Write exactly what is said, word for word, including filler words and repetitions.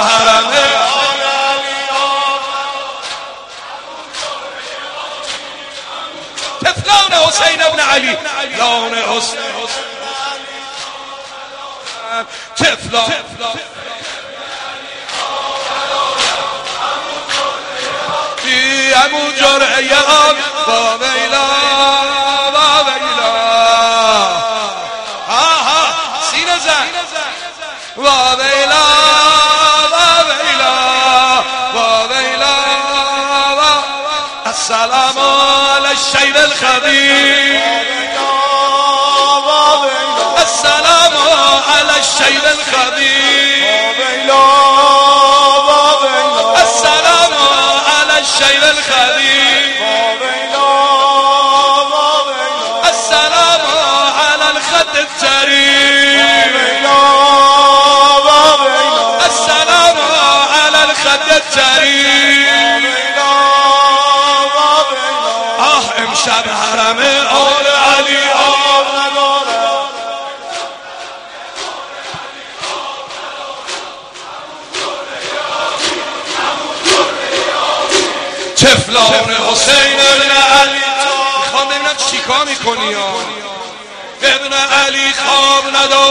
حرم طفلان حسین ابن علی طفلان حسین طفلان بی امو جرعه آب با ویلا با ویلا آها سینه زن با ویلا با ویلا با ویلا السلام علی الشیب الخبیر السلام علی الشیب الخبیر السلام علی الشیب الخبیر السلام علی الخد الجریر السلام علی الخد الجریر آه امشب حرم آل علی آب نداره طفلان حسین ابن علی میخوام ببینم چیکار میکنی ابن علی خواب نداره